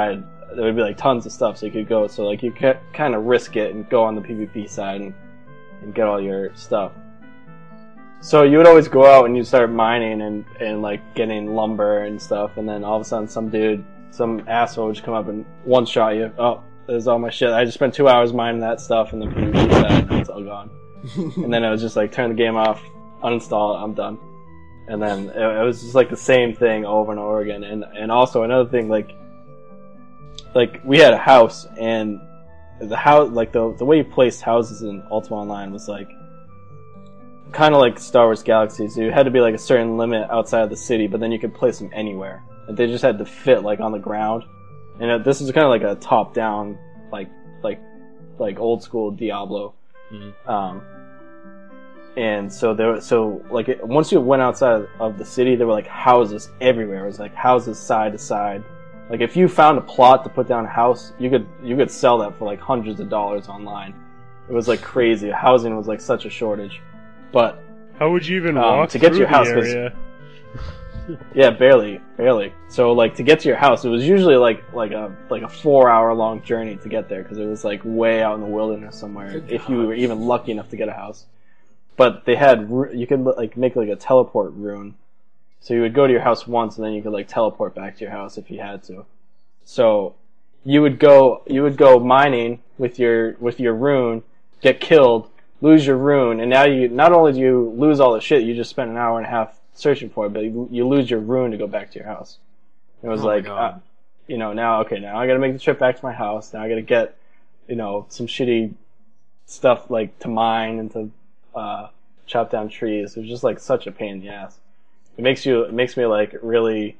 there would be like tons of stuff, so you could go. So like you could kind of risk it and go on the PvP side and get all your stuff. So you would always go out and you start mining and like getting lumber and stuff, and then all of a sudden some asshole would just come up and one shot you. Oh, there's all my shit. I just spent 2 hours mining that stuff in the PvP side, and it's all gone. And then it was just like turn the game off, uninstall it, I'm done. And then it was just like the same thing over and over again. And also another thing, like we had a house, and the house, like the way you placed houses in Ultima Online was like kind of like Star Wars Galaxy. So you had to be like a certain limit outside of the city, but then you could place them anywhere. And they just had to fit like on the ground. And this is kind of like a top down, like old school Diablo. Mhm. And so once you went outside of the city, there were like houses everywhere. It was like houses side to side. Like if you found a plot to put down a house, you could sell that for like hundreds of dollars online. It was like crazy. Housing was like such a shortage. But How would you even walk to get to through your house, the 'cause- area? yeah, barely. So like to get to your house, it was usually like a 4-hour long journey to get there, because it was like way out in the wilderness somewhere. Good If you were even lucky enough to get a house. But they had you could like make like a teleport rune, so you would go to your house once and then you could like teleport back to your house if you had to. So you would go mining with your rune, get killed, lose your rune, and now you not only do you lose all the shit you just spent an hour and a half searching for it, but you lose your rune to go back to your house. It was Oh my like, God. now I gotta make the trip back to my house. Now I gotta get, some shitty stuff like to mine and to chop down trees. It was just like such a pain in the ass. It makes me like really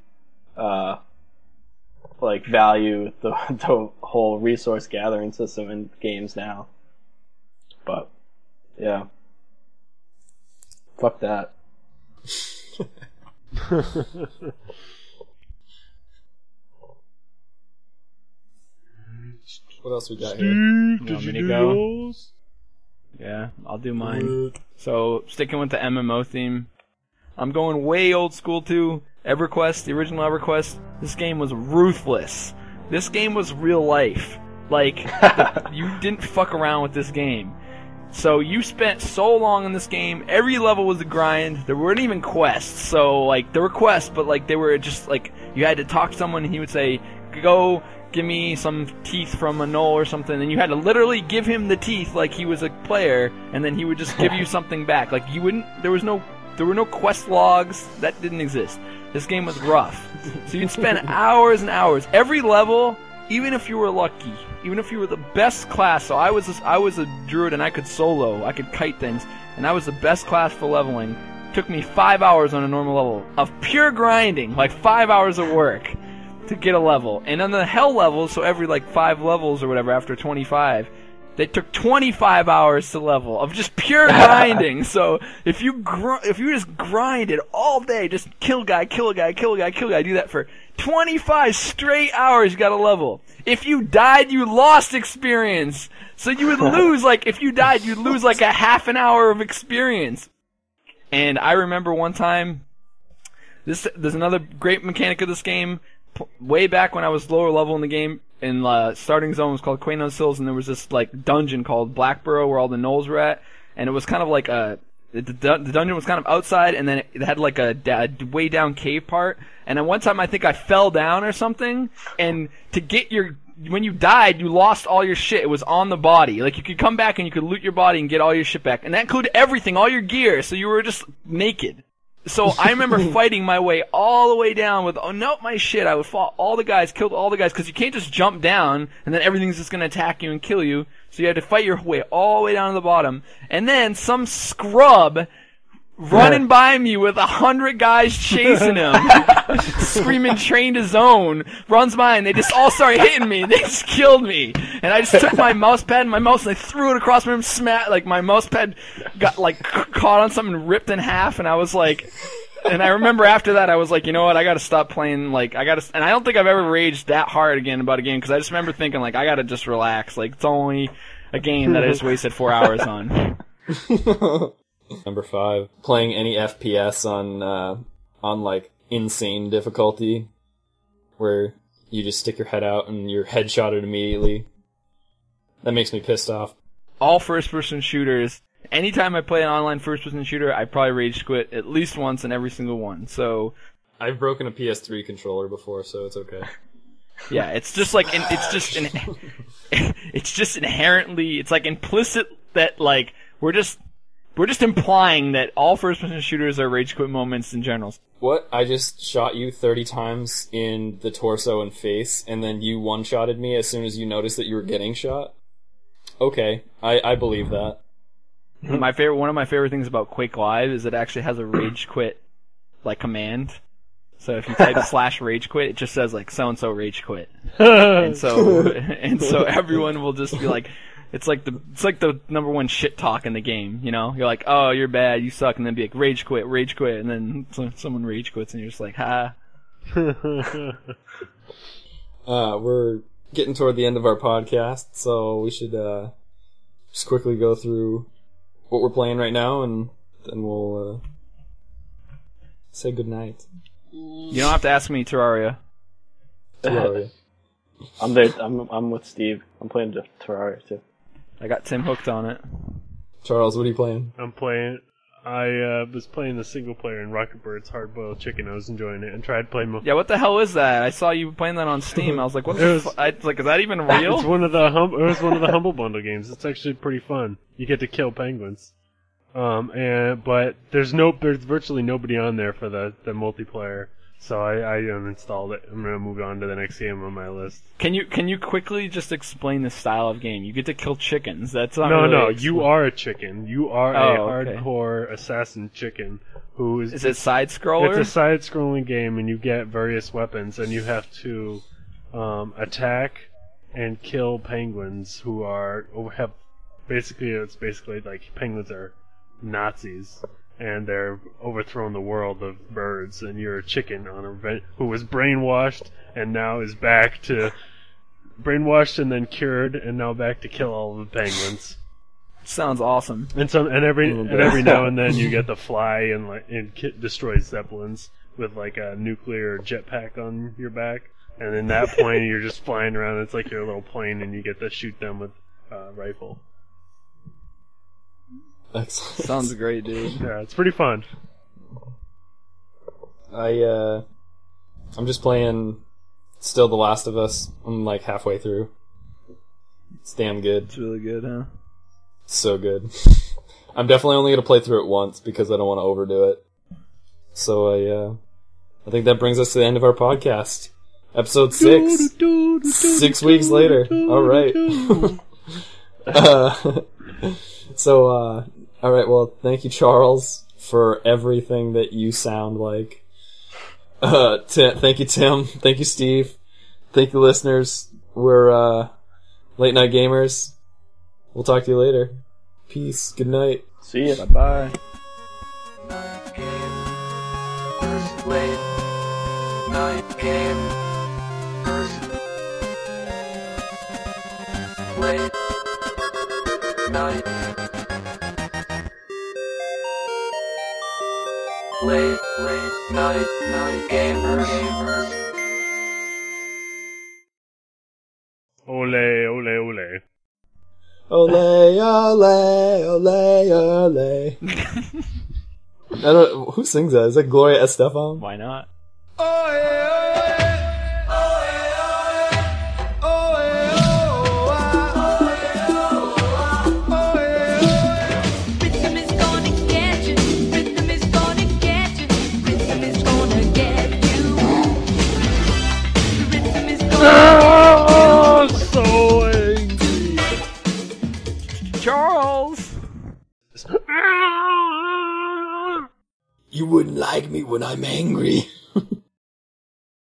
like value the whole resource gathering system in games now. But yeah, fuck that. What else we got here? Steve, want did me you to do go? yours? Yeah, I'll do mine. So, sticking with the MMO theme, I'm going way old school too. EverQuest, the original EverQuest, this game was ruthless. This game was real life. Like, you didn't fuck around with this game. So you spent so long in this game, every level was a grind, there weren't even quests. So, like, there were quests, but, like, they were just, like, you had to talk to someone and he would say, go give me some teeth from a knoll or something, and you had to literally give him the teeth like he was a player, and then he would just give you something back. Like, you wouldn't, there were no quest logs, that didn't exist. This game was rough. So you'd spend hours and hours. Every level, even if you were lucky, even if you were the best class, so I was a druid and I could solo, I could kite things, and I was the best class for leveling. It took me 5 hours on a normal level of pure grinding, like 5 hours of work to get a level. And on the hell levels, so every like 5 levels or whatever after 25, they took 25 hours to level of just pure grinding. So if you just grinded all day, just kill guy, do that for 25 straight hours, you got a level. If you died, you lost experience. So you would lose, like, if you died, you'd lose like a half an hour of experience. And I remember one time, there's another great mechanic of this game. Way back when I was lower level in the game, in starting zone was called Quanon Sills, and there was this like dungeon called Blackburrow where all the gnolls were at, and it was kind of like the dungeon was kind of outside, and then it had like a way down cave part. And at one time I think I fell down or something, and to get when you died, you lost all your shit. It was on the body. Like, you could come back and you could loot your body and get all your shit back, and that included everything, all your gear. So you were just naked. So I remember fighting my way all the way down with, my shit. I would fall all the guys, killed all the guys, because you can't just jump down and then everything's just going to attack you and kill you. So you had to fight your way all the way down to the bottom. And then some scrub running by me with 100 guys chasing him, screaming train to zone, runs by and they just all started hitting me and they just killed me. And I just took my mouse pad and I threw it across my room, like my mouse pad got like caught on something and ripped in half, and I was like, and I remember after that I was like, you know what, I gotta stop playing, like, and I don't think I've ever raged that hard again about a game, because I just remember thinking, like, I gotta just relax, like, it's only a game that I just wasted 4 hours on. Number 5, playing any FPS on like insane difficulty, where you just stick your head out and you're headshotted immediately. That makes me pissed off. All first-person shooters. Anytime I play an online first-person shooter, I probably rage quit at least once in every single one. So I've broken a PS3 controller before, so it's okay. yeah, it's just like it's just inherently, it's like implicit that like we're just implying that all first-person shooters are rage quit moments in general. What? I just shot you 30 times in the torso and face, and then you one-shotted me as soon as you noticed that you were getting shot? Okay, I believe that. One of my favorite things about Quake Live is it actually has a rage quit like command. So if you type /rage quit, it just says like so and so rage quit, and so everyone will just be like, it's like the number one shit talk in the game. You know, you're like, oh, you're bad, you suck, and then be like rage quit, and then someone rage quits, and you're just like, ha. We're getting toward the end of our podcast, so we should just quickly go through what we're playing right now, and then we'll say goodnight. You don't have to ask me, Terraria. Terraria. I'm there. I'm with Steve. I'm playing Terraria too. I got Tim hooked on it. Charles, what are you playing? I was playing the single player in Rocket Bird's Hard Boiled Chicken. I was enjoying it and tried playing. Yeah, what the hell is that? I saw you playing that on Steam. I was like, what the fuck? I was like, is that even real? It's one of the it was one of the Humble Bundle games. It's actually pretty fun. You get to kill penguins. But there's virtually nobody on there for the multiplayer. So I uninstalled it. I'm gonna move on to the next game on my list. Can you quickly just explain the style of game? You get to kill chickens. That's not No, really no. You are a chicken. You are a okay. hardcore assassin chicken who is. Is it side scroller? It's a side-scrolling game, and you get various weapons, and you have to attack and kill penguins who have basically like penguins are Nazis. And they're overthrowing the world of birds, and you're a chicken who was brainwashed and now is back to brainwashed and then cured, and now back to kill all of the penguins. Sounds awesome. And every now and then you get to fly and destroy zeppelins with like a nuclear jetpack on your back, and in that point you're just flying around. It's like your little plane, and you get to shoot them with a rifle. Excellent. Sounds great, dude. Yeah, it's pretty fun. I'm just playing still The Last of Us. I'm like halfway through. It's damn good. It's really good, huh? So good. I'm definitely only gonna play through it once because I don't want to overdo it. So I think that brings us to the end of our podcast. Episode 6. 6 weeks later. Alright. Alright, well, thank you, Charles, for everything that you sound like. Thank you, Tim. Thank you, Steve. Thank you, listeners. We're, Late Night Gamers. We'll talk to you later. Peace. Good night. See ya. Bye-bye. Late night game. Late night. Late night gamers. Ole, ole, ole. Ole, ole, ole, ole. I don't. Who sings that? Is that Gloria Estefan? Why not? Rhythm is gonna get you. Rhythm is gonna get you. Rhythm is gonna get you. Rhythm is gonna Oh, so angry. Charles! You wouldn't like me when I'm angry.